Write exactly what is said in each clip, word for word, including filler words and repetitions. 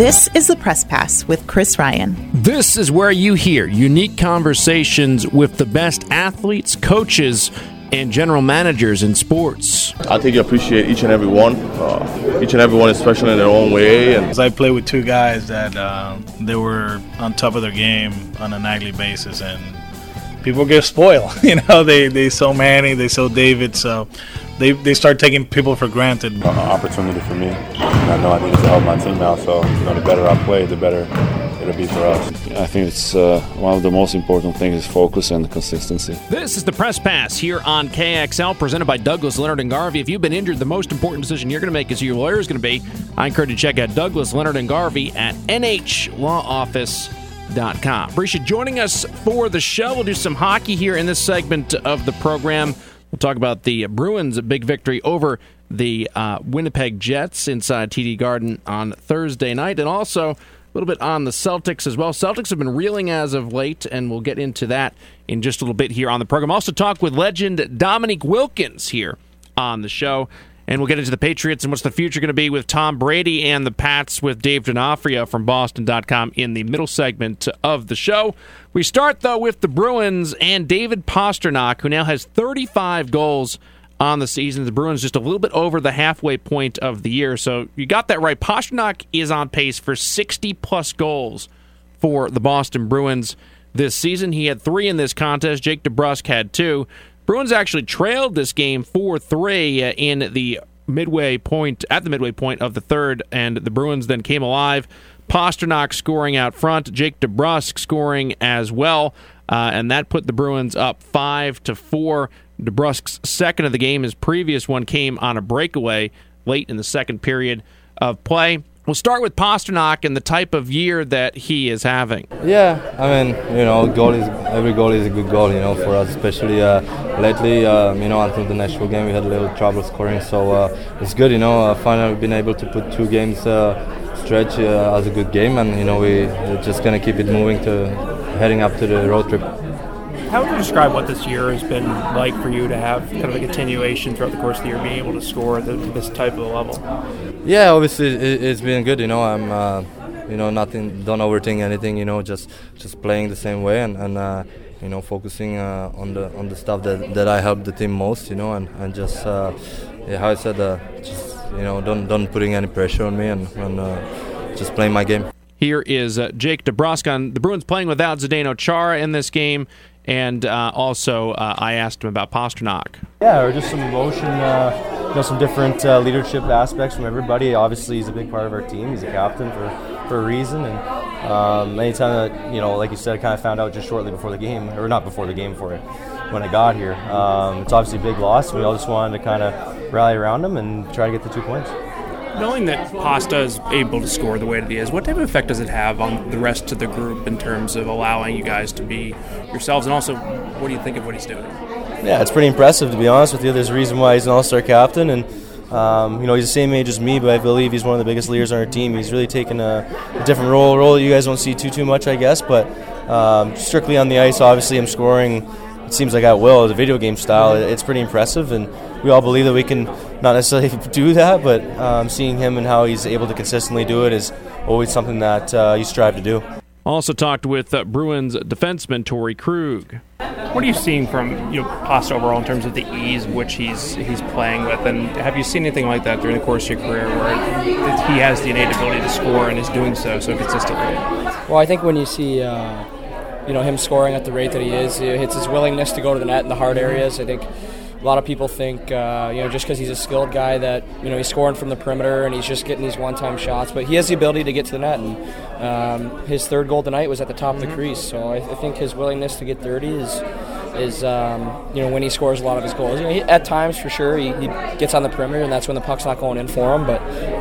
This is the Press Pass with Chris Ryan. This is where you hear unique conversations with the best athletes, coaches, and general managers in sports. I think you appreciate each and every one. Uh, each and every one is special in their own way. And I played with two guys that uh, they were on top of their game on a nightly basis, and people get spoiled. You know, they they saw Manny, they saw David, so they they start taking people for granted. An opportunity for me. And I know I need to help my team out, so you know, the better I play, the better it'll be for us. I think it's uh, one of the most important things is focus and consistency. This is the Press Pass here on K X L, presented by Douglas Leonard and Garvey. If you've been injured, the most important decision you're going to make is who your lawyer is going to be. I encourage you to check out Douglas Leonard and Garvey at N H law office dot com. Appreciate joining us for the show. We'll do some hockey here in this segment of the program. We'll talk about the Bruins' big victory over the uh, Winnipeg Jets inside T D Garden on Thursday night, and also a little bit on the Celtics as well. Celtics have been reeling as of late, and we'll get into that in just a little bit here on the program. Also talk with legend Dominique Wilkins here on the show, and we'll get into the Patriots and what's the future going to be with Tom Brady and the Pats with Dave D'Onofrio from Boston dot com in the middle segment of the show. We start, though, with the Bruins and David Pastrnak, who now has thirty-five goals on the season. The Bruins just a little bit over the halfway point of the year. So you got that right. Pastrnak is on pace for sixty-plus goals for the Boston Bruins this season. He had three in this contest. Jake DeBrusk had two. Bruins actually trailed this game four three in the midway point, at the midway point of the third, and the Bruins then came alive. Pastrnak scoring out front, Jake DeBrusk scoring as well, uh, and that put the Bruins up five to four. DeBrusk's second of the game, his previous one came on a breakaway late in the second period of play. We'll start with Pastrnak and the type of year that he is having. Yeah, I mean, you know, goal is every goal is a good goal, you know, for us, especially uh, lately. Um, you know, until the Nashville game, we had a little trouble scoring, so uh, it's good, you know. Uh, finally, we've been able to put two games uh, stretch uh, as a good game, and you know, we, we're just gonna keep it moving to heading up to the road trip. How would you describe what this year has been like for you to have kind of a continuation throughout the course of the year, being able to score at the, this type of a level? Yeah, obviously it, it's been good. You know, I'm, uh, you know, nothing, don't overthink anything. You know, just just playing the same way and, and uh, you know, focusing uh, on the on the stuff that, that I help the team most. You know, and and just uh, yeah, how I said, uh, just you know, don't don't putting any pressure on me and, and uh, just playing my game. Here is uh, Jake DeBrusk on the Bruins playing without Zdeno Chara in this game. And uh, also, uh, I asked him about Pastrnak. Yeah, or just some emotion, uh, you know, some different uh, leadership aspects from everybody. Obviously, he's a big part of our team. He's a captain for, for a reason. And um, anytime that, you know, like you said, I kind of found out just shortly before the game, or not before the game, before it, when I got here. Um, it's obviously a big loss. We all just wanted to kind of rally around him and try to get the two points. Knowing that Pasta is able to score the way that he is, what type of effect does it have on the rest of the group in terms of allowing you guys to be yourselves? And also, what do you think of what he's doing? Yeah, it's pretty impressive, to be honest with you. There's a reason why he's an all-star captain, and um, you know, he's the same age as me, but I believe he's one of the biggest leaders on our team. He's really taken a, a different role, role that you guys don't see too too much, I guess, but um, strictly on the ice, obviously I'm scoring, it seems like at will, the video game style. It's pretty impressive, and we all believe that we can not necessarily do that, but um, seeing him and how he's able to consistently do it is always something that uh, you strive to do. Also talked with uh, Bruins defenseman Torrey Krug. What are you seeing from you know, Pasta overall in terms of the ease which he's he's playing with, and have you seen anything like that during the course of your career where he has the innate ability to score and is doing so so consistently? Well, I think when you see uh, you know him scoring at the rate that he is, it's his willingness to go to the net in the hard areas. I think a lot of people think, uh, you know, just because he's a skilled guy that, you know, he's scoring from the perimeter and he's just getting these one-time shots. But he has the ability to get to the net, and um, his third goal tonight was at the top of the crease. So I, I think his willingness to get dirty is, is um, you know, when he scores a lot of his goals. You know, he, at times, for sure, he, he gets on the perimeter, and that's when the puck's not going in for him. But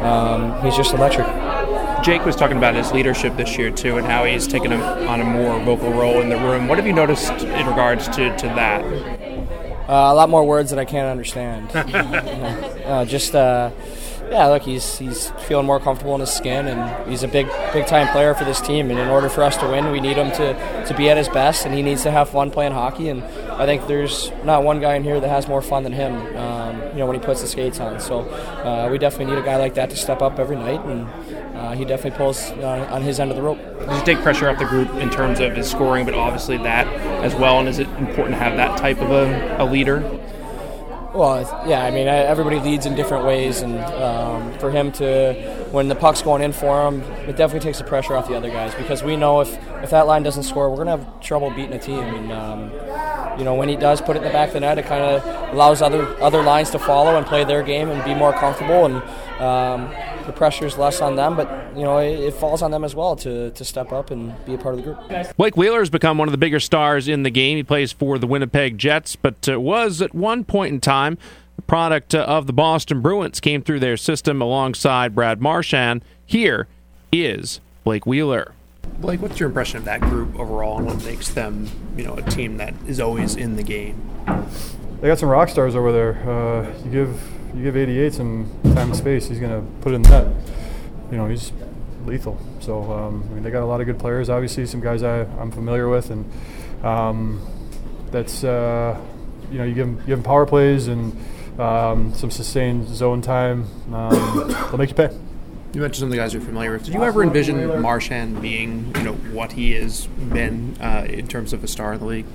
um, he's just electric. Jake was talking about his leadership this year, too, and how he's taken a, on a more vocal role in the room. What have you noticed in regards to, to that? Uh, a lot more words that I can't understand. uh, just, uh, yeah, look, he's he's feeling more comfortable in his skin, and he's a big, big-time player for this team. And in order for us to win, we need him to, to be at his best, and he needs to have fun playing hockey. And I think there's not one guy in here that has more fun than him, um, you know, when he puts the skates on. So uh, we definitely need a guy like that to step up every night and uh, he definitely pulls uh, on his end of the rope. Does he take pressure off the group in terms of his scoring, but obviously that as well? And is it important to have that type of a, a leader? Well, yeah, I mean, everybody leads in different ways, and um, for him to, when the puck's going in for him, it definitely takes the pressure off the other guys, because we know if, if that line doesn't score, we're going to have trouble beating a team. And, um, you know, when he does put it in the back of the net, it kind of allows other other lines to follow and play their game and be more comfortable, and um, the pressure's less on them, but, you know, it, it falls on them as well to, to step up and be a part of the group. Blake Wheeler has become one of the bigger stars in the game. He plays for the Winnipeg Jets, but uh, was at one point in time the product uh, of the Boston Bruins, came through their system alongside Brad Marchand. Here is Blake Wheeler. Blake, what's your impression of that group overall, and what makes them, you know, a team that is always in the game? They got some rock stars over there. Uh, you give you give eighty-eight some time and space, he's going to put it in the net. You know, he's lethal. So um, I mean, they got a lot of good players. Obviously, some guys I, I'm familiar with, and um, that's uh, you know, you give them, you give them power plays and um, some sustained zone time. Um, they'll make you pay. You mentioned some of the guys you're familiar with. Did you ever envision Marchand being, you know, what he has been uh, in terms of a star in the league?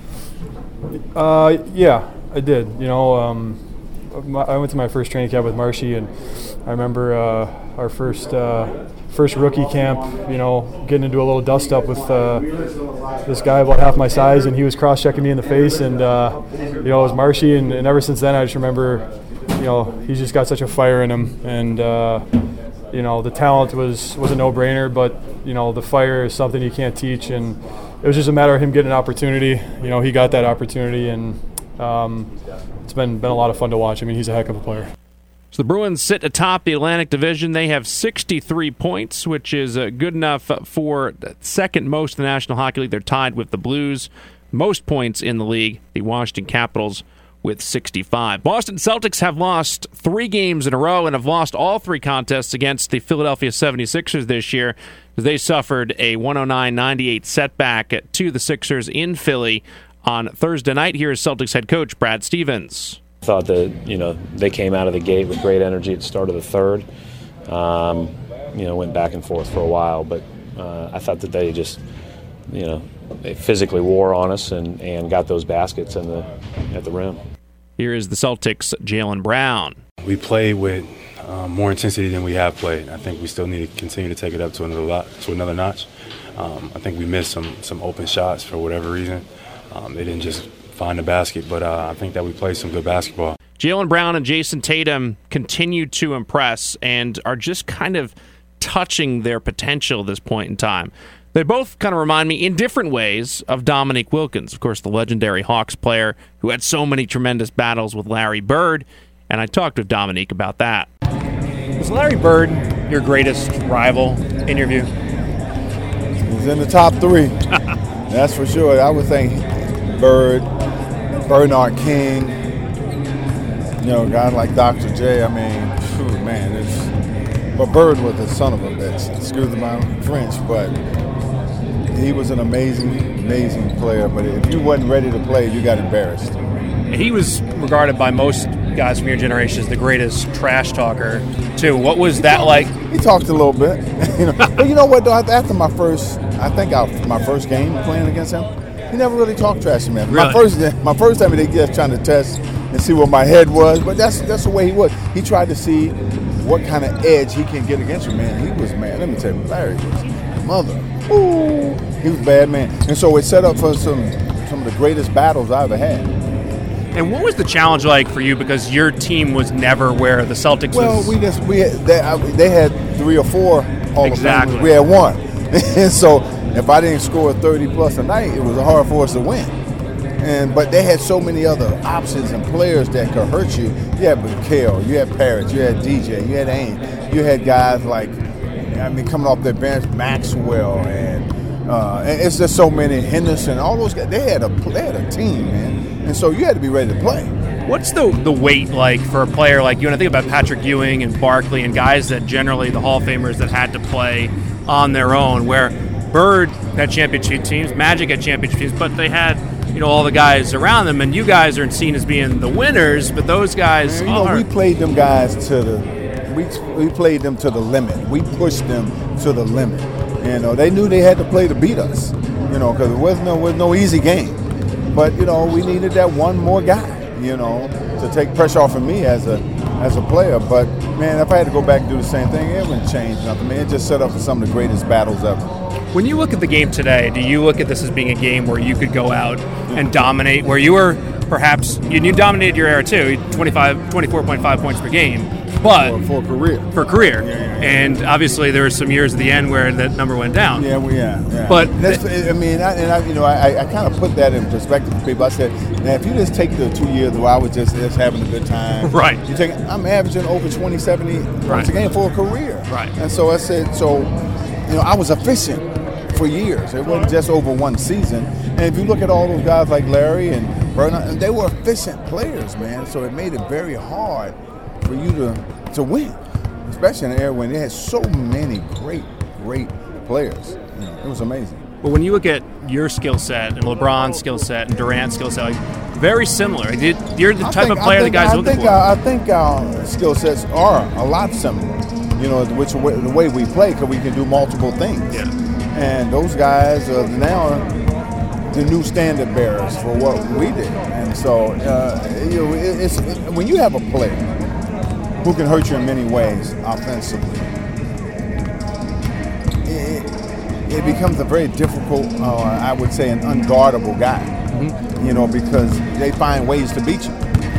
Uh, yeah, I did. You know, um, my, I went to my first training camp with Marshy, and I remember uh, our first uh, first rookie camp. You know, getting into a little dust up with uh, this guy about half my size, and he was cross checking me in the face, and uh, you know, it was Marshy, and, and ever since then, I just remember, you know, he's just got such a fire in him, and. Uh, You know, the talent was, was a no-brainer, but, you know, the fire is something you can't teach, and it was just a matter of him getting an opportunity. You know, he got that opportunity, and um, it's been, been a lot of fun to watch. I mean, he's a heck of a player. So the Bruins sit atop the Atlantic Division. They have sixty-three points, which is uh, good enough for second most in the National Hockey League. They're tied with the Blues. Most points in the league, the Washington Capitals, with sixty-five. Boston Celtics have lost three games in a row and have lost all three contests against the Philadelphia seventy-sixers this year, as they suffered a one oh nine ninety-eight setback to the Sixers in Philly on Thursday night. Here is Celtics head coach Brad Stevens. I thought that, you know, they came out of the gate with great energy at the start of the third. Um, you know, went back and forth for a while, but uh, I thought that they just, you know, they physically wore on us and, and got those baskets in the at the rim. Here is the Celtics' Jaylen Brown. We play with um, more intensity than we have played. I think we still need to continue to take it up to another lot, to another notch. Um, I think we missed some some open shots for whatever reason. Um, they didn't just find the basket, but uh, I think that we played some good basketball. Jaylen Brown and Jason Tatum continue to impress and are just kind of touching their potential at this point in time. They both kind of remind me in different ways of Dominique Wilkins, of course, the legendary Hawks player who had so many tremendous battles with Larry Bird, and I talked with Dominique about that. Was Larry Bird your greatest rival, in your view? He's in the top three. That's for sure. I would think Bird, Bernard King, you know, guys like Doctor J. I mean, phew, man, it's, but Bird was a son of a bitch. Excuse my French, but he was an amazing, amazing player. But if you wasn't ready to play, you got embarrassed. He was regarded by most guys from your generation as the greatest trash talker, too. What was that like? He talked a little bit. you know, but you know what, though? After my first, I think I, my first game playing against him, he never really talked trash to me. Really? My first, my first time, they just trying to test and see what my head was. But that's that's the way he was. He tried to see what kind of edge he can get against you, man. He was, man, let me tell you, Larry was mother. Ooh, he was a bad man. And so it set up for some some of the greatest battles I ever had. And what was the challenge like for you, because your team was never where the Celtics well, was? Well, we just we had, they, I, they had three or four Hall exactly. of Famers. We had one. And so if I didn't score thirty plus a night, it was hard for us to win. And but they had so many other options and players that could hurt you. You had Mikhail, you had Parrish, you had D J, you had Ain, you had guys like, I mean, coming off their bench, Maxwell, and, uh, and it's just so many, Henderson, all those guys. They had a they had a team, man, and so you had to be ready to play. What's the the weight like for a player like you? And I think about Patrick Ewing and Barkley and guys that generally the Hall of Famers that had to play on their own, where Bird had championship teams, Magic had championship teams, but they had, you know, all the guys around them, and you guys are seen as being the winners, but those guys Man, you know, are. we played them guys to the, we we played them to the limit. We pushed them to the limit. You know, they knew they had to play to beat us. You know, because it was no was no easy game. But you know, we needed that one more guy. You know, to take pressure off of me as a as a player. But man, if I had to go back and do the same thing, it wouldn't change nothing. Man, it just set up for some of the greatest battles ever. When you look at the game today, do you look at this as being a game where you could go out and dominate, where you were perhaps, and you dominated your era too, twenty-five, twenty-four point five points per game, but for, for career. For career. Yeah, yeah, yeah. And obviously there were some years at the end where that number went down. Yeah, well, yeah, yeah. But That's, I mean, I, and I, you know, I, I kind of put that in perspective for people. I said, now if you just take the two years where I was just, just having a good time, right? You take, I'm averaging over twenty, seventy right. points a game for a career, right? And so I said, so you know, I was efficient for years. It wasn't just over one season. And if you look at all those guys like Larry and Bernard, they were efficient players, man. So it made it very hard for you to to win, especially in an era when they had so many great, great players. You know, it was amazing. But when you look at your skill set and LeBron's skill set and Durant's skill set, like, very similar. You're the type think, of player think, the guys I looking think for. Our, I think our skill sets are a lot similar. You know, which the way we play, because we can do multiple things. Yeah. And those guys are now the new standard bearers for what we did. And so, uh, you know, it, it's it, when you have a player who can hurt you in many ways offensively, it, it becomes a very difficult, uh, I would say, an unguardable guy. Mm-hmm. You know, because they find ways to beat you,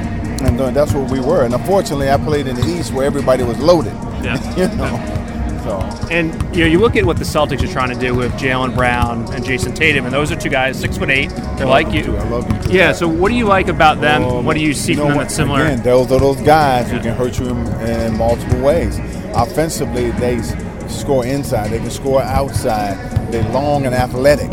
and uh, that's what we were. And unfortunately, I played in the East where everybody was loaded. Yeah. you know. So. And you know, you look at what the Celtics are trying to do with Jaylen Brown and Jason Tatum, and those are two guys, six foot eight. They're like you. I love you too. Yeah. So what do you like about them? Um, what do you see you know from them what, that's similar? Again, those are those guys yeah. who can hurt you in, in multiple ways. Offensively, they score inside. They can score outside. They're long and athletic,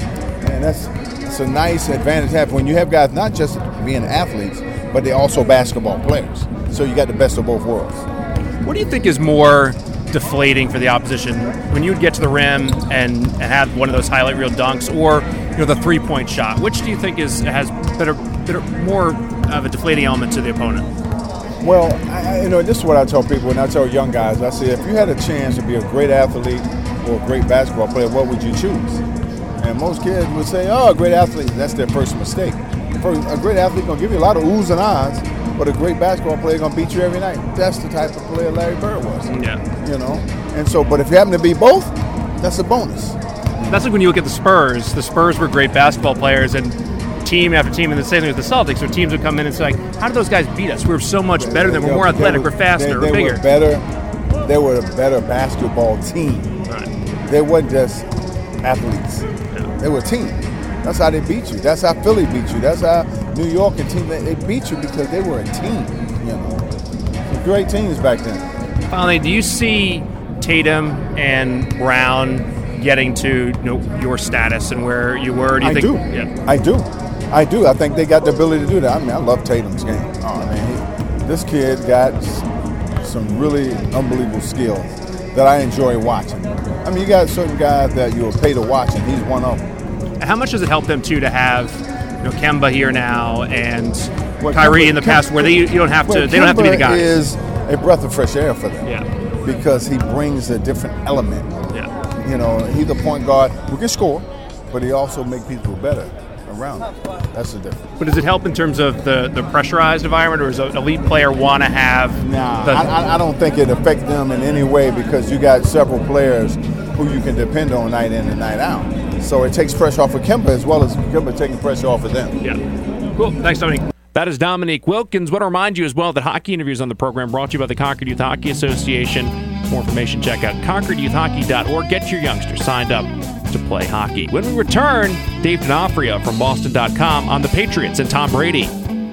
and that's it's a nice advantage to have when you have guys not just being athletes, but they're also basketball players. So you got the best of both worlds. What do you think is more deflating for the opposition when you would get to the rim and, and have one of those highlight reel dunks, or you know the three point shot? Which do you think is has better, better more of a deflating element to the opponent? Well, I, you know, this is what I tell people when I tell young guys. I say, if you had a chance to be a great athlete or a great basketball player, what would you choose? And most kids would say, oh, a great athlete. That's their first mistake. First, a great athlete gonna give you a lot of oohs and ahs, but a great basketball player gonna beat you every night. That's the type of player Larry Bird was. Yeah. You know, and so, but if you happen to be both, that's a bonus. That's like when you look at the Spurs. The Spurs were great basketball players, and team after team, and the same thing with the Celtics. So teams would come in and say, like, how did those guys beat us? We were so much better than we're more athletic, we're faster, they, they we're bigger. Were better, they were a better basketball team. Right. They weren't just athletes. Yeah. They were a team. That's how they beat you. That's how Philly beat you. That's how New York and team, they beat you because they were a team. You know, some great teams back then. Finally, do you see Tatum and Brown getting to you know, your status and where you were? Do you I think? do. Yeah. I do. I do. I think they got the ability to do that. I mean, I love Tatum's game. Oh man, he, this kid got some really unbelievable skills that I enjoy watching. I mean, you got certain guys that you'll pay to watch, and he's one of them. How much does it help them too to have you know Kemba here now and well, Kyrie Kemba, in the past, Kemba, where they you don't have to well, they don't have to be the guys. Is a breath of fresh air for them. Yeah. Because he brings a different element. Yeah. You know, he's a point guard who can score, but he also make people better around him. That's the difference. But does it help in terms of the, the pressurized environment, or does an elite player want to have? Nah, the, I, I don't think it affects them in any way because you got several players who you can depend on night in and night out. So it takes pressure off of Kemba as well as Kemba taking pressure off of them. Yeah. Cool. Thanks, Dominique. That is Dominique Wilkins. I want to remind you as well that hockey interviews on the program brought to you by the Concord Youth Hockey Association. For more information, check out concord youth hockey dot org. Get your youngsters signed up to play hockey. When we return, Dave D'Onofrio from Boston dot com on the Patriots and Tom Brady.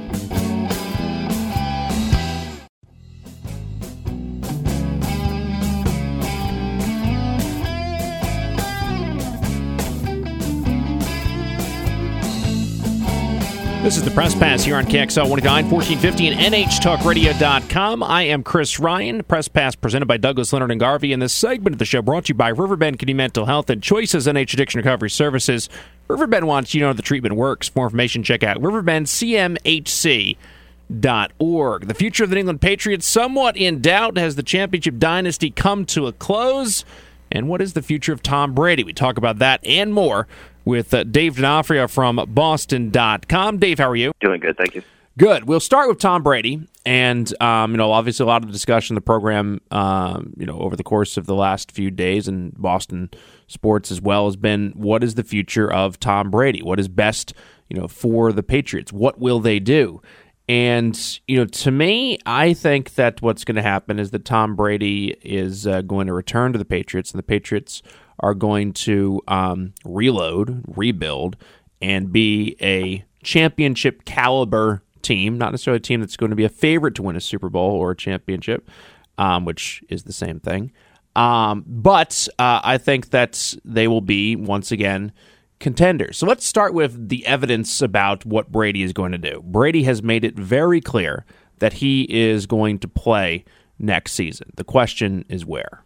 This is the Press Pass here on K X L one oh nine, fourteen fifty and N H talk radio dot com. I am Chris Ryan. Press Pass presented by Douglas Leonard and Garvey. And this segment of the show brought to you by Riverbend Community Mental Health and Choices N H Addiction Recovery Services. Riverbend wants you to know the treatment works. For more information, check out riverbend c m h c dot org. The future of the New England Patriots somewhat in doubt. Has the championship dynasty come to a close? And what is the future of Tom Brady? We talk about that and more with uh, Dave D'Onofrio from Boston dot com. Dave, how are you? Doing good, thank you. Good. We'll start with Tom Brady. And, um, you know, obviously a lot of the discussion in the program, um, you know, over the course of the last few days in Boston sports as well has been, what is the future of Tom Brady? What is best, you know, for the Patriots? What will they do? And, you know, to me, I think that what's going to happen is that Tom Brady is uh, going to return to the Patriots, and the Patriots are going to um, reload, rebuild, and be a championship caliber team, not necessarily a team that's going to be a favorite to win a Super Bowl or a championship, um, which is the same thing. Um, but uh, I think that they will be, once again, contenders. So let's start with the evidence about what Brady is going to do. Brady has made it very clear that he is going to play next season. The question is where?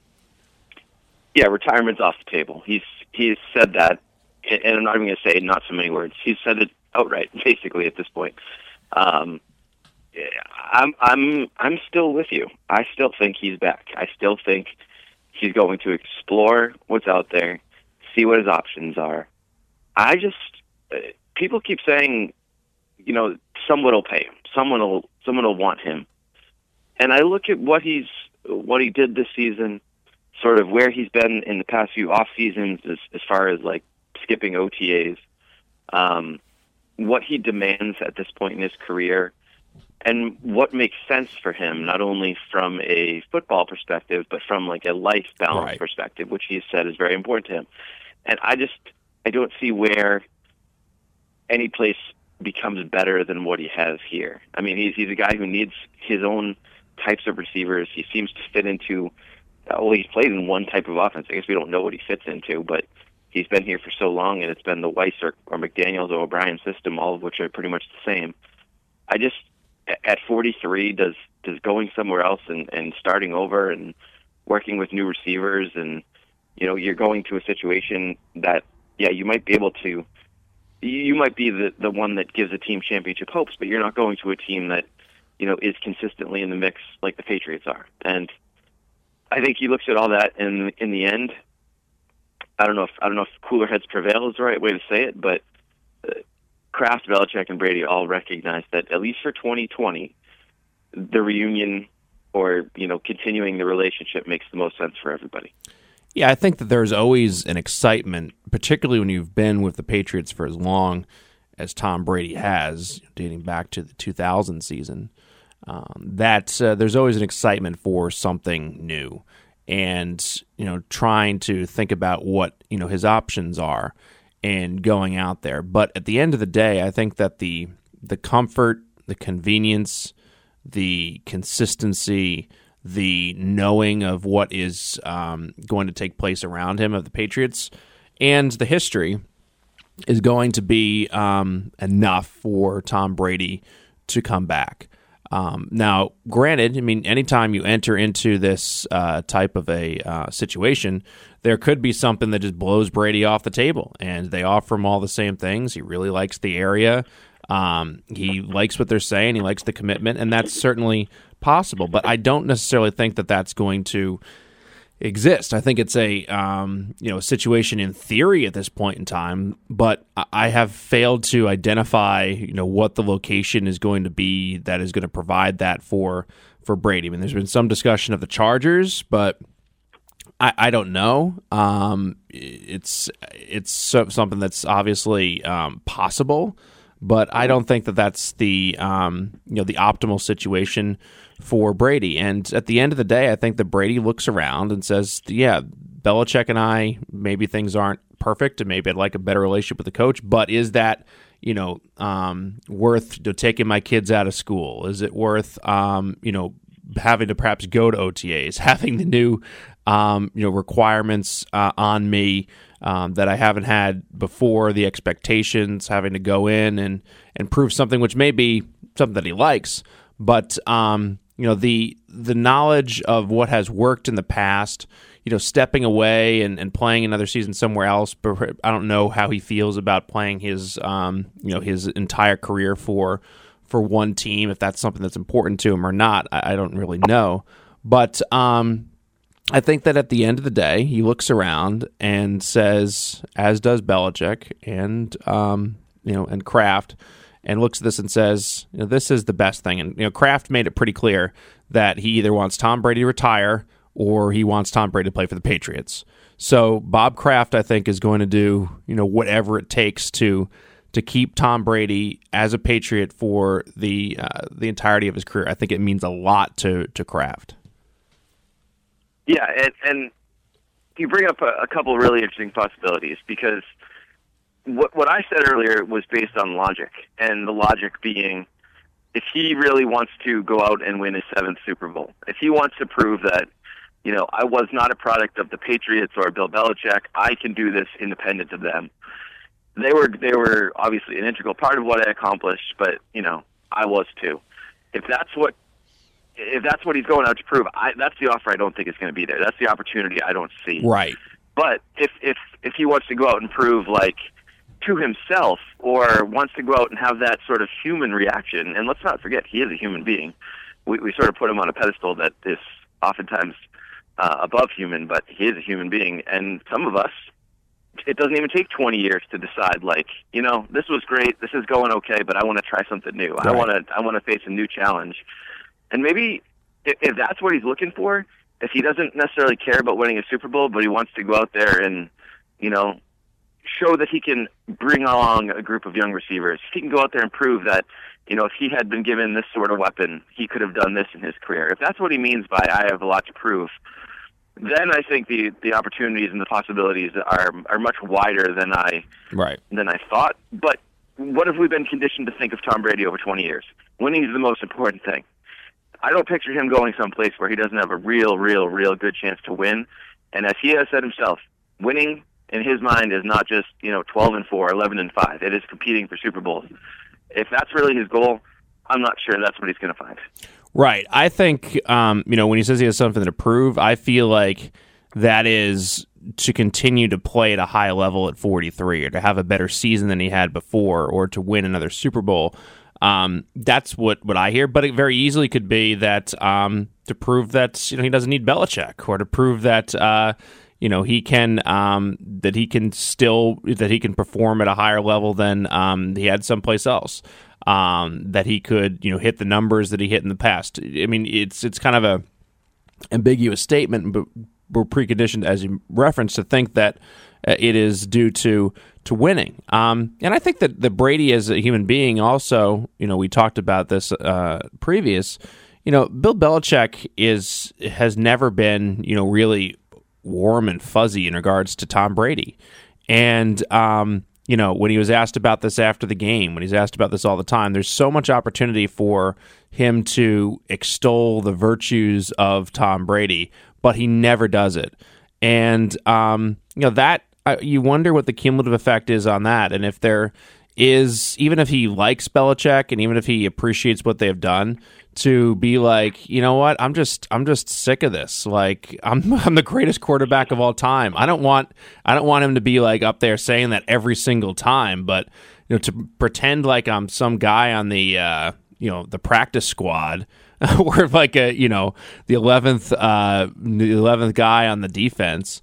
Yeah, retirement's off the table. He's he's said that, and I'm not even going to say not so many words. He's said it outright, basically, at this point. Um, I'm I'm I'm still with you. I still think he's back. I still think he's going to explore what's out there, see what his options are. I just uh, people keep saying, you know, someone will pay him, someone will someone will want him, and I look at what he's what he did this season, sort of where he's been in the past few off seasons as as far as like skipping O T As. Um, what he demands at this point in his career, and what makes sense for him, not only from a football perspective, but from like a life balance right. perspective, which he has said is very important to him. And I just, I don't see where any place becomes better than what he has here. I mean, he's he's a guy who needs his own types of receivers. He seems to fit into, well, he's played in one type of offense. I guess we don't know what he fits into, but he's been here for so long, and it's been the Weiss or, or McDaniels or O'Brien system, all of which are pretty much the same. I just, at forty-three, does does going somewhere else and, and starting over and working with new receivers, and, you know, you're going to a situation that, yeah, you might be able to, you might be the, the one that gives a team championship hopes, but you're not going to a team that, you know, is consistently in the mix like the Patriots are. And I think he looks at all that, and in the end, I don't know if I don't know if cooler heads prevail is the right way to say it, but uh, Kraft, Belichick, and Brady all recognize that at least for twenty twenty, the reunion or you know continuing the relationship makes the most sense for everybody. Yeah, I think that there's always an excitement, particularly when you've been with the Patriots for as long as Tom Brady has, dating back to the two thousand season. Um, that uh, there's always an excitement for something new. And, you know, trying to think about what, you know, his options are and going out there. But at the end of the day, I think that the the comfort, the convenience, the consistency, the knowing of what is um, going to take place around him of the Patriots and the history is going to be um, enough for Tom Brady to come back. Um, now, granted, I mean, anytime you enter into this uh, type of a uh, situation, there could be something that just blows Brady off the table, and they offer him all the same things. He really likes the area. Um, he likes what they're saying. He likes the commitment, and that's certainly possible. But I don't necessarily think that that's going to exist. I think it's a um, you know situation in theory at this point in time, but I have failed to identify you know what the location is going to be that is going to provide that for for Brady. I mean, there's been some discussion of the Chargers, but I, I don't know. Um, it's it's something that's obviously um, possible, but I don't think that that's the um, you know the optimal situation for Brady. And at the end of the day, I think that Brady looks around and says, yeah, Belichick and I, maybe things aren't perfect, and maybe I'd like a better relationship with the coach, but is that, you know, um, worth you know, taking my kids out of school? Is it worth, um, you know, having to perhaps go to O T As, having the new, um, you know, requirements uh, on me um, that I haven't had before, the expectations, having to go in and, and prove something which may be something that he likes, but, um, you know, the the knowledge of what has worked in the past, you know, stepping away and, and playing another season somewhere else. But I don't know how he feels about playing his, um, you know, his entire career for for one team, if that's something that's important to him or not, I, I don't really know. But um, I think that at the end of the day, he looks around and says, as does Belichick and um, you know and Kraft, and looks at this and says, you know, this is the best thing. And you know, Kraft made it pretty clear that he either wants Tom Brady to retire or he wants Tom Brady to play for the Patriots. So Bob Kraft, I think, is going to do you know whatever it takes to to keep Tom Brady as a Patriot for the uh, the entirety of his career. I think it means a lot to to Kraft. Yeah, and, and you bring up a, a couple of really interesting possibilities, because what what I said earlier was based on logic, and the logic being, if he really wants to go out and win his seventh Super Bowl, if he wants to prove that, you know, I was not a product of the Patriots or Bill Belichick, I can do this independent of them. They were they were obviously an integral part of what I accomplished, but you know, I was too. If that's what If that's what he's going out to prove, I, that's the offer I don't think is going to be there. That's the opportunity I don't see. Right. But if if if he wants to go out and prove, like, to himself, or wants to go out and have that sort of human reaction, and let's not forget, he is a human being. We we sort of put him on a pedestal that is oftentimes uh, above human, but he is a human being. And some of us, it doesn't even take twenty years to decide, like, you know, this was great, this is going okay, but I want to try something new. Right. I want to I want to face a new challenge. And maybe if that's what he's looking for, if he doesn't necessarily care about winning a Super Bowl, but he wants to go out there and, you know, show that he can bring along a group of young receivers, if he can go out there and prove that, you know, if he had been given this sort of weapon, he could have done this in his career. If that's what he means by I have a lot to prove, then I think the, the opportunities and the possibilities are are much wider than I right. than I thought. But what have we been conditioned to think of Tom Brady over twenty years? Winning is the most important thing. I don't picture him going someplace where he doesn't have a real, real, real good chance to win. And as he has said himself, winning in his mind is not just, you know, twelve and four, eleven and five. It is competing for Super Bowls. If that's really his goal, I'm not sure that's what he's going to find. Right. I think, um, you know, when he says he has something to prove, I feel like that is to continue to play at a high level at forty-three, or to have a better season than he had before, or to win another Super Bowl. Um, that's what, what I hear, but it very easily could be that um, to prove that, you know, he doesn't need Belichick, or to prove that uh, you know he can um, that he can still that he can perform at a higher level than um, he had someplace else. Um, that he could, you know, hit the numbers that he hit in the past. I mean, it's it's kind of a ambiguous statement, but we're preconditioned, as you referenced, to think that uh, it is due to to winning. Um, and I think that the Brady as a human being also, you know, we talked about this uh, previous, you know, Bill Belichick is has never been, you know, really warm and fuzzy in regards to Tom Brady. And, um, you know, when he was asked about this after the game, when he's asked about this all the time, there's so much opportunity for him to extol the virtues of Tom Brady, but he never does it. And, um, you know, that, Uh, you wonder what the cumulative effect is on that, and if there is, even if he likes Belichick and even if he appreciates what they've done, to be like, you know what, I'm just, I'm just sick of this. Like, I'm, I'm the greatest quarterback of all time. I don't want, I don't want him to be like up there saying that every single time, but you know, to pretend like I'm some guy on the, uh, you know, the practice squad, or like a, you know, the eleventh, uh, the eleventh guy on the defense,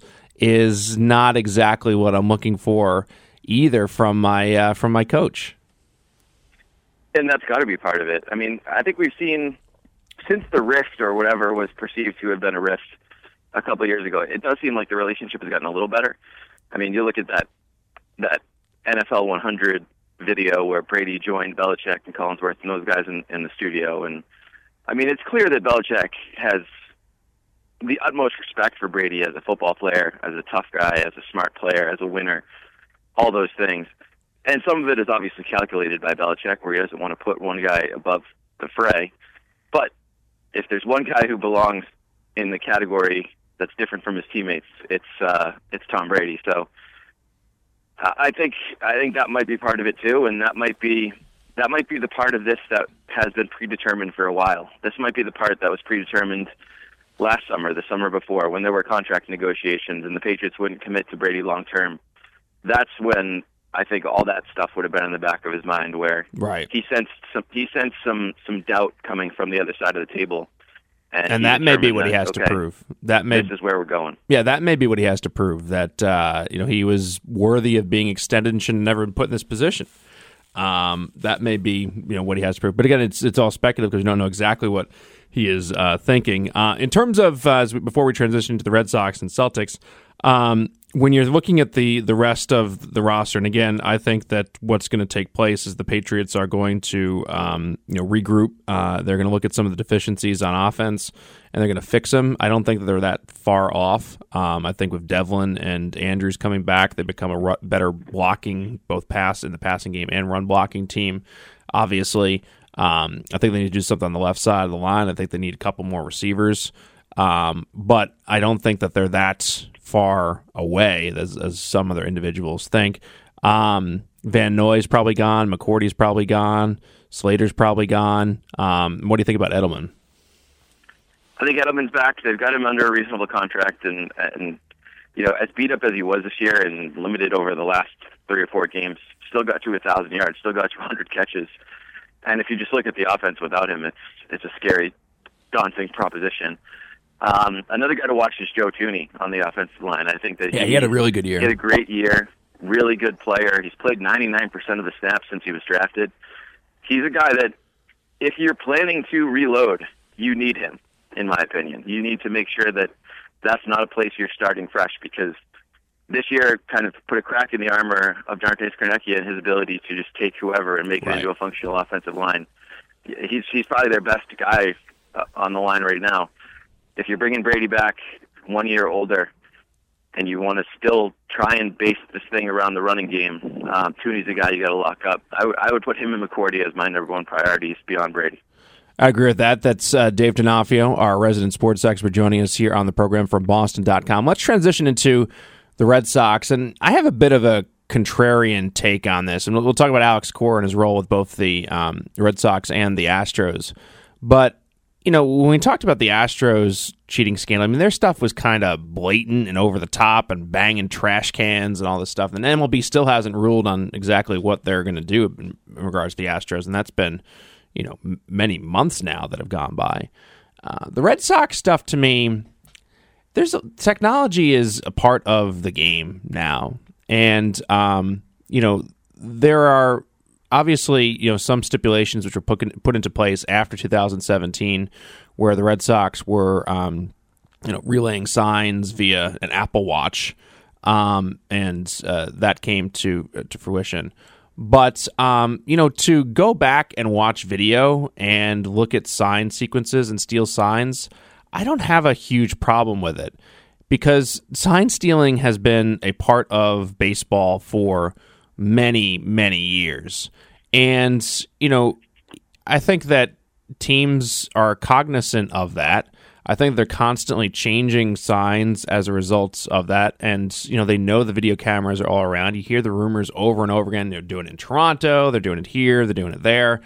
is not exactly what I'm looking for either from my uh, from my coach. And that's got to be part of it. I mean, I think we've seen, since the rift or whatever was perceived to have been a rift a couple of years ago, it does seem like the relationship has gotten a little better. I mean, you look at that that N F L one hundred video where Brady joined Belichick and Collinsworth and those guys in, in the studio. And, I mean, it's clear that Belichick has the utmost respect for Brady as a football player, as a tough guy, as a smart player, as a winner, all those things. And some of it is obviously calculated by Belichick, where he doesn't want to put one guy above the fray. But if there's one guy who belongs in the category that's different from his teammates, it's uh, it's Tom Brady. So I think I think that might be part of it too, and that might be that might be the part of this that has been predetermined for a while. This might be the part that was predetermined last summer, the summer before, when there were contract negotiations and the Patriots wouldn't commit to Brady long term. That's when I think all that stuff would have been in the back of his mind, where right. he sensed some he sensed some some doubt coming from the other side of the table, and, and that may be what that, he has okay, to prove. That may this is where we're going. Yeah, that may be what he has to prove, that uh, you know he was worthy of being extended and should have never been put in this position. Um, that may be you know what he has to prove. But again, it's it's all speculative because you don't know exactly what he is uh, thinking. Uh, in terms of uh, as we, before we transition to the Red Sox and Celtics. Um, when you're looking at the, the rest of the roster, and again, I think that what's going to take place is the Patriots are going to um, you know regroup. Uh, they're going to look at some of the deficiencies on offense, and they're going to fix them. I don't think that they're that far off. Um, I think with Devlin and Andrews coming back, they become a ru- better blocking, both pass in the passing game and run blocking team. Obviously, um, I think they need to do something on the left side of the line. I think they need a couple more receivers, um, but I don't think that they're that far away as, as some other individuals think. Um, Van Noy's probably gone. McCourty's probably gone. Slater's probably gone. Um, what do you think about Edelman? I think Edelman's back. They've got him under a reasonable contract, and and you know, as beat up as he was this year and limited over the last three or four games, still got to a thousand yards, still got to one hundred catches. And if you just look at the offense without him, it's it's a scary, daunting proposition. Um, another guy to watch is Joe Thuney on the offensive line. I think that yeah, he, he had a really good year. He had a great year, really good player. He's played ninety-nine percent of the snaps since he was drafted. He's a guy that, if you're planning to reload, you need him, in my opinion. You need to make sure that that's not a place you're starting fresh, because this year kind of put a crack in the armor of Dante Scarnecchia and his ability to just take whoever and make right. it into a functional offensive line. He's, he's probably their best guy uh, on the line right now. If you're bringing Brady back one year older and you want to still try and base this thing around the running game, um, Thuney's the guy you got to lock up. I, w- I would put him and McCourty as my number one priorities beyond Brady. I agree with that. That's uh, Dave D'Onofrio, our resident sports expert, joining us here on the program from Boston dot com. Let's transition into the Red Sox, and I have a bit of a contrarian take on this, and we'll, we'll talk about Alex Cora and his role with both the um, Red Sox and the Astros. But you know, when we talked about the Astros cheating scandal, I mean, their stuff was kind of blatant and over the top and banging trash cans and all this stuff. And M L B still hasn't ruled on exactly what they're going to do in regards to the Astros, and that's been, you know, m- many months now that have gone by. Uh, the Red Sox stuff, to me, there's a, technology is a part of the game now, and um, you know, there are obviously, you know, some stipulations which were put in, put into place after two thousand seventeen, where the Red Sox were, um, you know, relaying signs via an Apple Watch, um, and uh, that came to uh, to fruition. But um, you know, to go back and watch video and look at sign sequences and steal signs, I don't have a huge problem with it, because sign stealing has been a part of baseball for many, many years. And, you know, I think that teams are cognizant of that. I think they're constantly changing signs as a result of that. And, you know, they know the video cameras are all around. You hear the rumors over and over again. They're doing it in Toronto. They're doing it here. They're doing it there.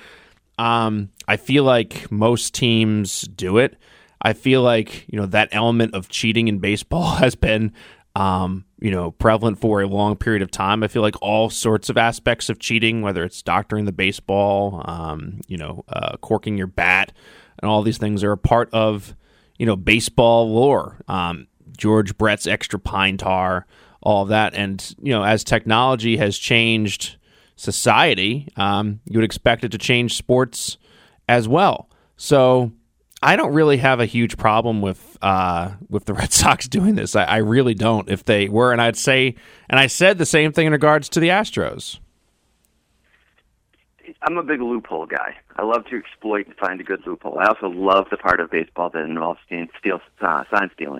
Um, I feel like most teams do it. I feel like, you know, that element of cheating in baseball has been Um, you know, prevalent for a long period of time. I feel like all sorts of aspects of cheating, whether it's doctoring the baseball, um, you know, uh, corking your bat, and all these things are a part of, you know, baseball lore. Um, George Brett's extra pine tar, all of that. And, you know, as technology has changed society, um, you would expect it to change sports as well. So I don't really have a huge problem with uh, with the Red Sox doing this. I, I really don't. If they were, and I'd say, and I said the same thing in regards to the Astros. I'm a big loophole guy. I love to exploit and find a good loophole. I also love the part of baseball that involves steal, uh, sign stealing.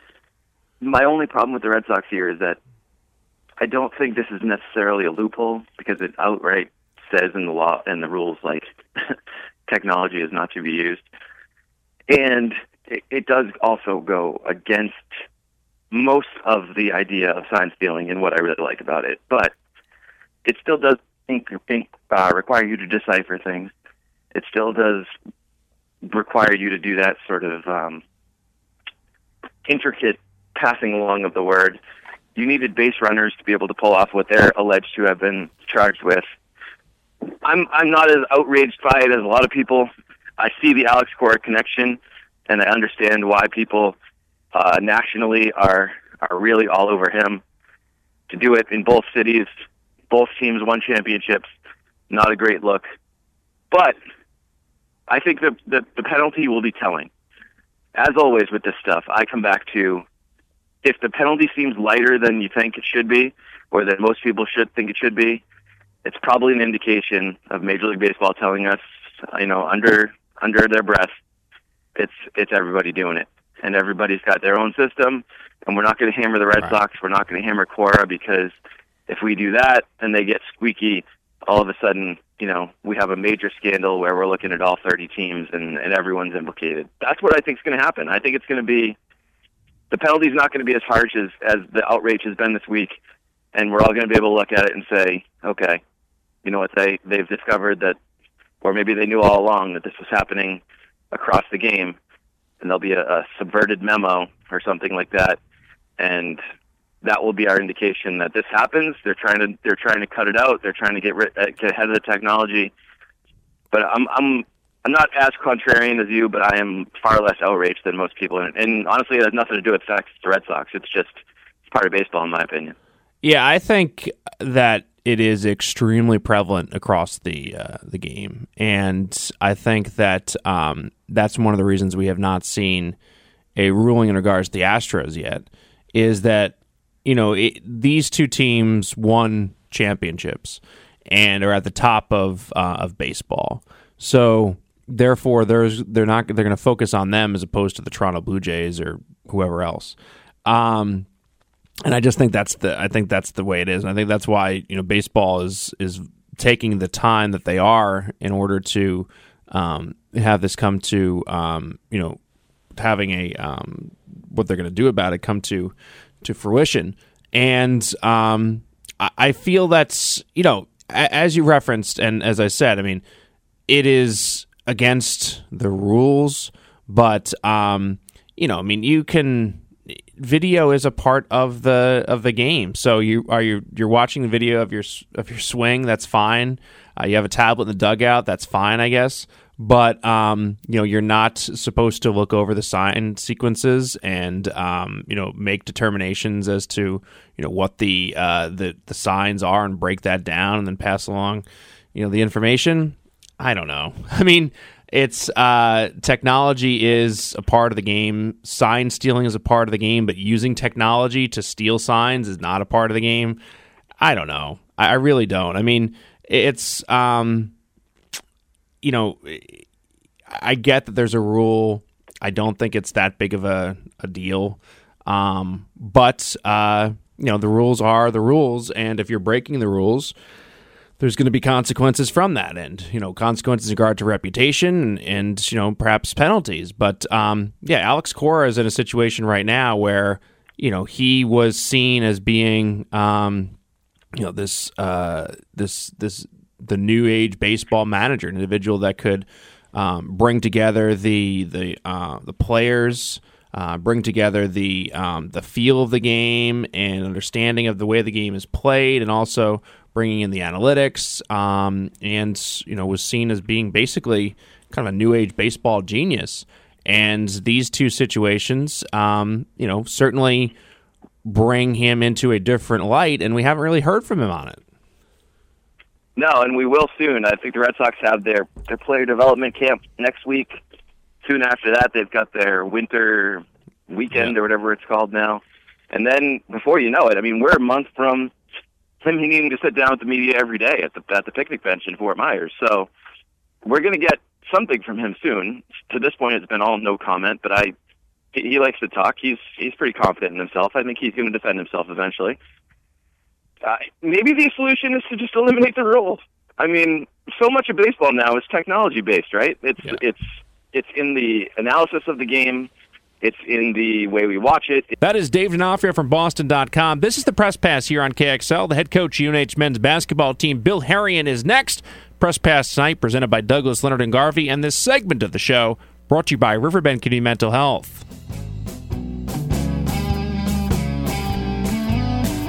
My only problem with the Red Sox here is that I don't think this is necessarily a loophole, because it outright says in the law and the rules, like, technology is not to be used. And it, it does also go against most of the idea of sign stealing and what I really like about it. But it still does think, think, uh, require you to decipher things. It still does require you to do that sort of um, intricate passing along of the word. You needed base runners to be able to pull off what they're alleged to have been charged with. I'm I'm not as outraged by it as a lot of people. I see the Alex Cora connection, and I understand why people uh, nationally are are really all over him. To do it in both cities, both teams won championships, not a great look. But I think the, the, the penalty will be telling. As always with this stuff, I come back to, if the penalty seems lighter than you think it should be, or that most people should think it should be, it's probably an indication of Major League Baseball telling us, you know, under under their breath, it's it's everybody doing it, and everybody's got their own system, and we're not going to hammer the Red right. Sox, we're not going to hammer Cora, because if we do that and they get squeaky, all of a sudden, you know, we have a major scandal where we're looking at all thirty teams and, and everyone's implicated. That's what I think is going to happen. I think it's going to be, the penalty's not going to be as harsh as, as the outrage has been this week, and we're all going to be able to look at it and say, okay, you know what, they, they've discovered that, or maybe they knew all along that this was happening across the game, and there'll be a, a subverted memo or something like that, and that will be our indication that this happens. They're trying to they're trying to cut it out. They're trying to get rid, get ahead of the technology. But I'm I'm I'm not as contrarian as you, but I am far less outraged than most people. And, and honestly, it has nothing to do with the Red Sox. It's just it's part of baseball, in my opinion. Yeah, I think that it is extremely prevalent across the uh, the game, and I think that um, that's one of the reasons we have not seen a ruling in regards to the Astros yet. Is that, you know, it, these two teams won championships and are at the top of uh, of baseball. So therefore, there's they're not they're going to focus on them as opposed to the Toronto Blue Jays or whoever else. Um, and I just think that's the I think that's the way it is. And I think that's why, you know, baseball is is taking the time that they are in order to um, have this come to um, you know having a um, what they're going to do about it come to. to fruition. And um, I feel that's, you know, as you referenced, and as I said, I mean, it is against the rules, but, um, you know, I mean, you can, video is a part of the of the game. So you are you you're watching the video of your of your swing, that's fine. Uh, you have a tablet in the dugout, that's fine, I guess. But um, you know, you're not supposed to look over the sign sequences and um, you know, make determinations as to, you know, what the uh, the the signs are and break that down and then pass along, you know, the information. I don't know. I mean, it's uh, technology is a part of the game. Sign stealing is a part of the game, but using technology to steal signs is not a part of the game. I don't know. I, I really don't. I mean, it's. Um, You know, I get that there's a rule. I don't think it's that big of a, a deal. Um, but, uh, you know, the rules are the rules. And if you're breaking the rules, there's going to be consequences from that end. You know, consequences in regard to reputation and, and you know, perhaps penalties. But, um, yeah, Alex Cora is in a situation right now where, you know, he was seen as being, um, you know, this, uh, this, this, the new age baseball manager, an individual that could um, bring together the the uh, the players, uh, bring together the um, the feel of the game and understanding of the way the game is played, and also bringing in the analytics. Um, and you know, was seen as being basically kind of a new age baseball genius. And these two situations, um, you know, certainly bring him into a different light, and we haven't really heard from him on it. No, and we will soon. I think the Red Sox have their, their player development camp next week. Soon after that, they've got their winter weekend yeah. or whatever it's called now. And then before you know it, I mean, we're a month from him needing to sit down with the media every day at the at the picnic bench in Fort Myers. So we're going to get something from him soon. To this point, it's been all no comment, but I he, he likes to talk. He's he's pretty confident in himself. I think he's going to defend himself eventually. Uh, maybe the solution is to just eliminate the rules. I mean, so much of baseball now is technology based, right? It's yeah. it's it's in the analysis of the game. It's in the way we watch it. That is Dave D'Onofrio from Boston dot com. This is the Press Pass here on K X L. The head coach of U N H men's basketball team, Bill Harrion, is next. Press Pass tonight presented by Douglas Leonard and Garvey, and this segment of the show brought to you by Riverbend Community Mental Health.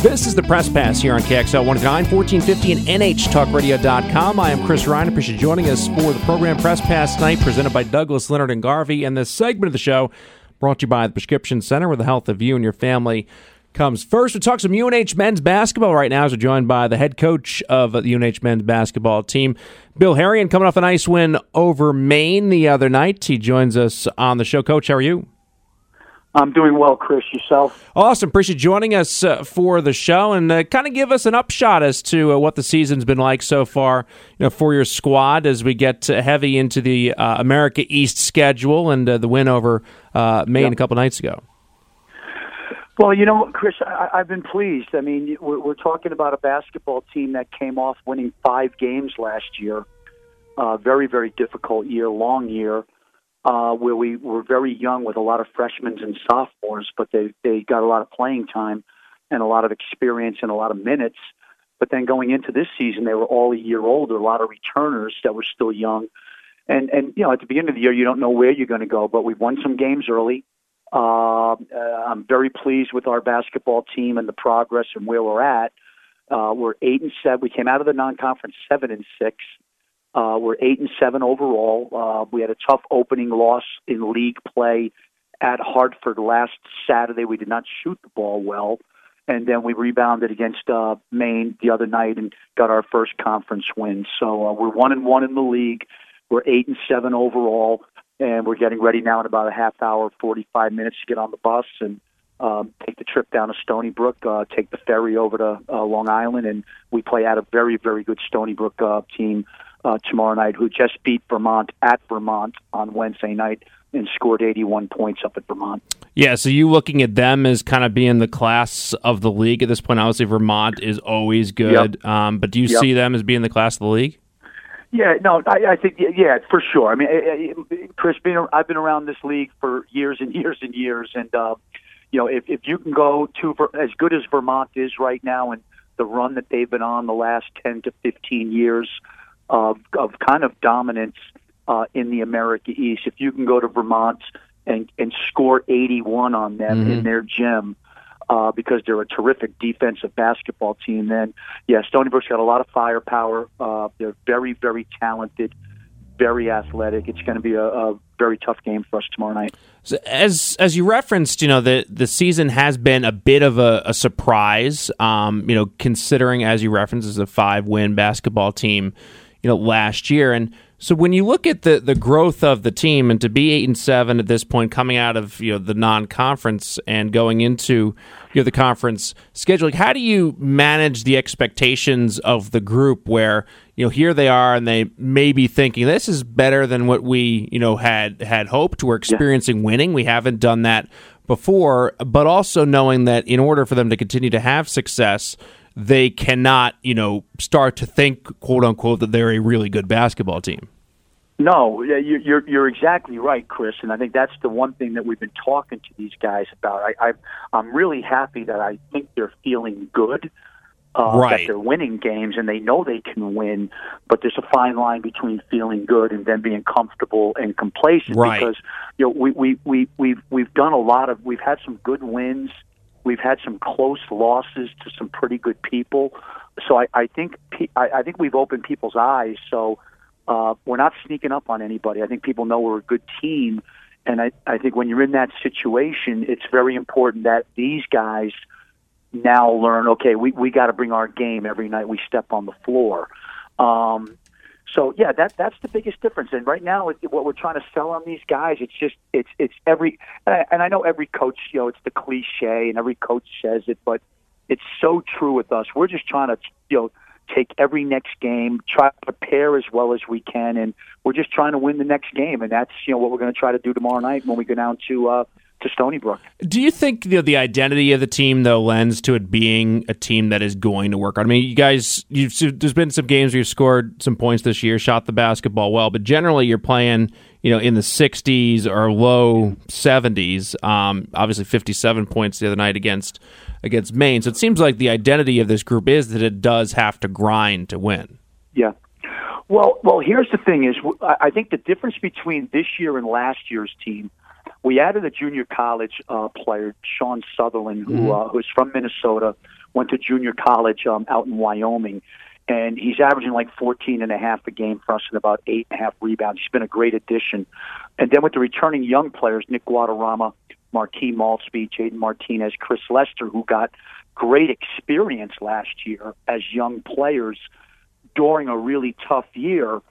This is the Press Pass here on K X L one oh nine, fourteen fifty and N H talk radio dot com. I am Chris Ryan. Appreciate you joining us for the program Press Pass tonight, presented by Douglas Leonard and Garvey. And this segment of the show brought to you by the Prescription Center, where the health of you and your family comes first. We talk some U N H men's basketball right now as we're joined by the head coach of the U N H men's basketball team, Bill Harrion, coming off a nice win over Maine the other night. He joins us on the show. Coach, how are you? I'm doing well, Chris. Yourself? Awesome. Appreciate you joining us uh, for the show, and uh, kind of give us an upshot as to uh, what the season's been like so far, you know, for your squad as we get uh, heavy into the uh, America East schedule and uh, the win over uh, Maine yep. a couple nights ago. Well, you know, Chris, I, I've been pleased. I mean, we're, we're talking about a basketball team that came off winning five games last year. Uh, very, very difficult year, long year. Uh, where we were very young with a lot of freshmen and sophomores, but they, they got a lot of playing time and a lot of experience and a lot of minutes. But then going into this season, they were all a year older, a lot of returners that were still young. And, and you know, at the beginning of the year, you don't know where you're going to go, but we've won some games early. Uh, uh, I'm very pleased with our basketball team and the progress and where we're at. Uh, we're eight and seven. We came out of the non-conference seven and six. Uh, we're eight and seven overall. Uh, we had a tough opening loss in league play at Hartford last Saturday. We did not shoot the ball well, and then we rebounded against uh, Maine the other night and got our first conference win. So uh, we're one and one in the league. We're eight and seven overall, and we're getting ready now in about a half hour, forty-five minutes to get on the bus and um, take the trip down to Stony Brook, uh, take the ferry over to uh, Long Island, and we play at a very, very good Stony Brook uh, team. Uh, tomorrow night, who just beat Vermont at Vermont on Wednesday night and scored eighty-one points up at Vermont. Yeah, so you looking at them as kind of being the class of the league at this point? Obviously, Vermont is always good, yep. um, but do you yep. see them as being the class of the league? Yeah, no, I, I think, yeah, for sure. I mean, Chris, being, I've been around this league for years and years and years, and, uh, you know, if, if you can go to, as good as Vermont is right now and the run that they've been on the last ten to fifteen years, Of, of kind of dominance uh, in the America East. If you can go to Vermont and, and score eighty-one on them mm-hmm. in their gym uh, because they're a terrific defensive basketball team, then, yeah, Stony Brook's got a lot of firepower. Uh, they're very, very talented, very athletic. It's going to be a, a very tough game for us tomorrow night. So as as you referenced, you know, the, the season has been a bit of a, a surprise, um, you know, considering, as you referenced, as a five-win basketball team, you know, last year. And so when you look at the, the growth of the team and to be eight and seven at this point, coming out of, you know, the non-conference and going into, you know, the conference schedule, like, how do you manage the expectations of the group where, you know, here they are and they may be thinking this is better than what we, you know, had, had hoped. We're experiencing yeah. winning. We haven't done that before, but also knowing that in order for them to continue to have success, they cannot, you know, start to think, quote unquote, that they're a really good basketball team. No, you're you're exactly right, Chris, and I think that's the one thing that we've been talking to these guys about. I, I I'm really happy that I think they're feeling good, uh, right. that they're winning games and they know they can win. But there's a fine line between feeling good and then being comfortable and complacent. Right. Because you know we we we we've we've done a lot of we've had some good wins. We've had some close losses to some pretty good people, so I, I think I, I think we've opened people's eyes. So uh, we're not sneaking up on anybody. I think people know we're a good team, and I, I think when you're in that situation, it's very important that these guys now learn. Okay, we we got to bring our game every night we step on the floor. Um, So yeah, that that's the biggest difference. And right now, it, what we're trying to sell on these guys, it's just it's it's every and I, and I know every coach, you know, it's the cliche, and every coach says it, but it's so true with us. We're just trying to, you know, take every next game, try to prepare as well as we can, and we're just trying to win the next game, and that's, you know, what we're going to try to do tomorrow night when we go down to uh, to Stony Brook. Do you think the, the identity of the team, though, lends to it being a team that is going to work? I mean, you guys, you've, there's been some games where you've scored some points this year, shot the basketball well, but generally you're playing, you know, in the sixties or low seventies. Um, obviously, fifty-seven points the other night against against Maine. So it seems like the identity of this group is that it does have to grind to win. Yeah. Well, well, here's the thing: is I think the difference between this year and last year's team. We added a junior college uh, player, Sean Sutherland, who mm-hmm. uh, who's from Minnesota. went to junior college um, out in Wyoming. And he's averaging like fourteen and a half a game for us and about eight and a half rebounds. He's been a great addition. And then with the returning young players, Nick Guadarrama, Marquis Maltsby, Jaden Martinez, Chris Lester, who got great experience last year as young players during a really tough year.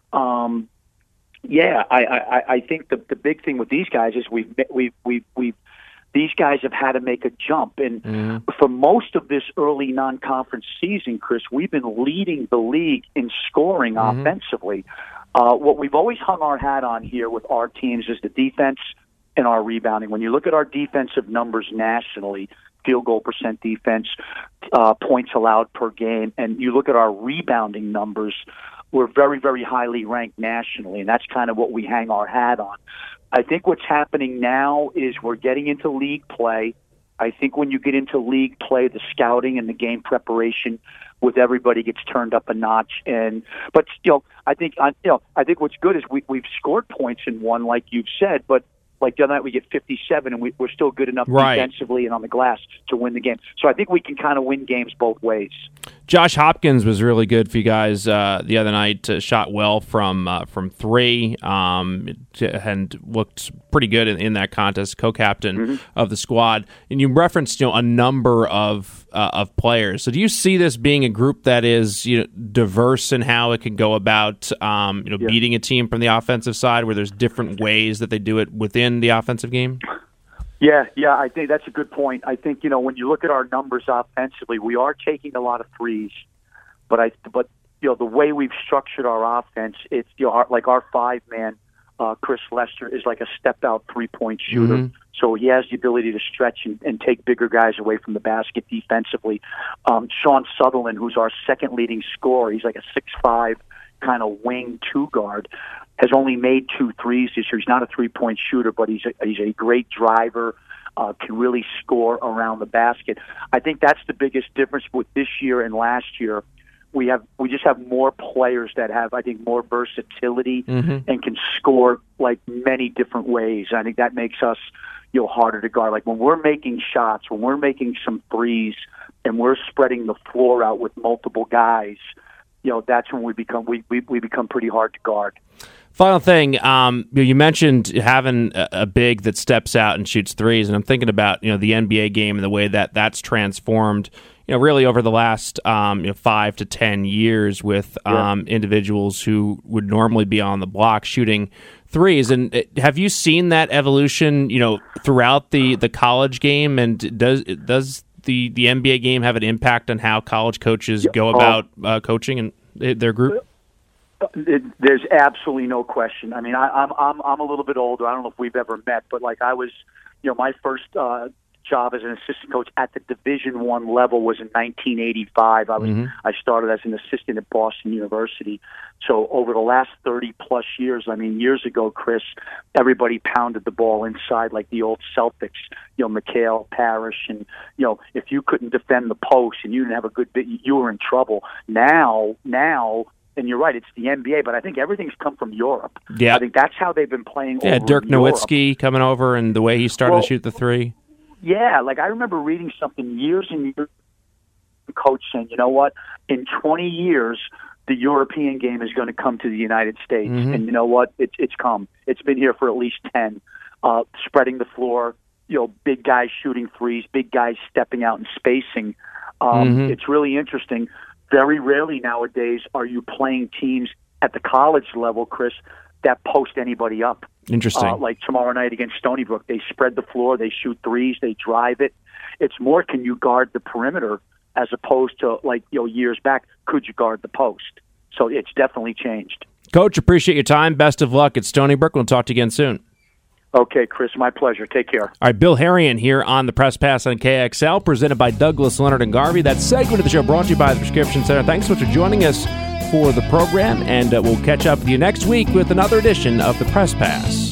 Um, yeah, I, I, I think the the big thing with these guys is we've we've we've we've these guys have had to make a jump. And mm-hmm. for most of this early non-conference season, Chris, we've been leading the league in scoring mm-hmm. offensively. Uh, what we've always hung our hat on here with our teams is the defense and our rebounding. When you look at our defensive numbers nationally, field goal percent defense, uh, points allowed per game, and you look at our rebounding numbers, we're very, very highly ranked nationally, and that's kind of what we hang our hat on. I think what's happening now is we're getting into league play. I think when you get into league play, the scouting and the game preparation with everybody gets turned up a notch. And but still, I think you know, I think what's good is we, we've scored points in one, like you've said, but like the other night we get fifty-seven, and we, we're still good enough right. defensively and on the glass to win the game. So I think we can kind of win games both ways. Josh Hopkins was really good for you guys uh, the other night. Uh, shot well from uh, from three um, and looked pretty good in, in that contest. Co-captain mm-hmm. of the squad, and you referenced you know a number of uh, of players. So do you see this being a group that is you know diverse in how it can go about um, you know yeah. beating a team from the offensive side, where there's different ways that they do it within the offensive game? Yeah, yeah, I think that's a good point. I think, you know, when you look at our numbers offensively, we are taking a lot of threes, but I, but you know, the way we've structured our offense, it's you know, our, like our five man, uh, Chris Lester is like a step out three point shooter, mm-hmm. so he has the ability to stretch and, and take bigger guys away from the basket defensively. Um, Sean Sutherland, who's our second leading scorer, he's like a six five kind of wing two guard. Has only made two threes this year. He's not a three-point shooter, but he's a, he's a great driver, uh, can really score around the basket. I think that's the biggest difference with this year and last year. We have we just have more players that have, I think, more versatility mm-hmm. and can score like many different ways. I think that makes us, you know, harder to guard. Like when we're making shots, when we're making some threes, and we're spreading the floor out with multiple guys, you know, that's when we become we we, we become pretty hard to guard. Final thing, um, you mentioned having a big that steps out and shoots threes, and I'm thinking about you know the N B A game and the way that that's transformed, you know, really over the last um, you know five to ten years with um, yeah. individuals who would normally be on the block shooting threes. And have you seen that evolution, you know, throughout the, the college game? And does does the, the N B A game have an impact on how college coaches yeah. go about uh, coaching and their group? It, there's absolutely no question. I mean, I, I'm I'm I'm a little bit older. I don't know if we've ever met, but like I was, you know, my first uh, job as an assistant coach at the Division One level was in nineteen eighty-five. I was mm-hmm. I started as an assistant at Boston University. So over the last thirty plus years, I mean, years ago, Chris, everybody pounded the ball inside like the old Celtics. You know, McHale, Parrish, and you know, if you couldn't defend the post and you didn't have a good bit, you were in trouble. Now, now. And you're right, it's the N B A, but I think everything's come from Europe. Yeah. I think that's how they've been playing yeah, over Dirk in Europe. Nowitzki coming over and the way he started well, to shoot the three. Yeah, like I remember reading something years and years, coach saying, you know what, in twenty years, the European game is going to come to the United States. Mm-hmm. And you know what, it, it's come. It's been here for at least ten. Uh, spreading the floor, you know, big guys shooting threes, big guys stepping out and spacing. Um, mm-hmm. It's really interesting. Very rarely nowadays are you playing teams at the college level, Chris, that post anybody up. Interesting. Uh, like tomorrow night against Stony Brook, they spread the floor, they shoot threes, they drive it. It's more, can you guard the perimeter as opposed to, like, you know, years back, could you guard the post? So it's definitely changed. Coach, appreciate your time. Best of luck at Stony Brook. We'll talk to you again soon. Okay, Chris, my pleasure. Take care. All right, Bill Harrion here on the Press Pass on K X L, presented by Douglas Leonard and Garvey. That segment of the show brought to you by the Prescription Center. Thanks so much for joining us for the program, and uh, we'll catch up with you next week with another edition of the Press Pass.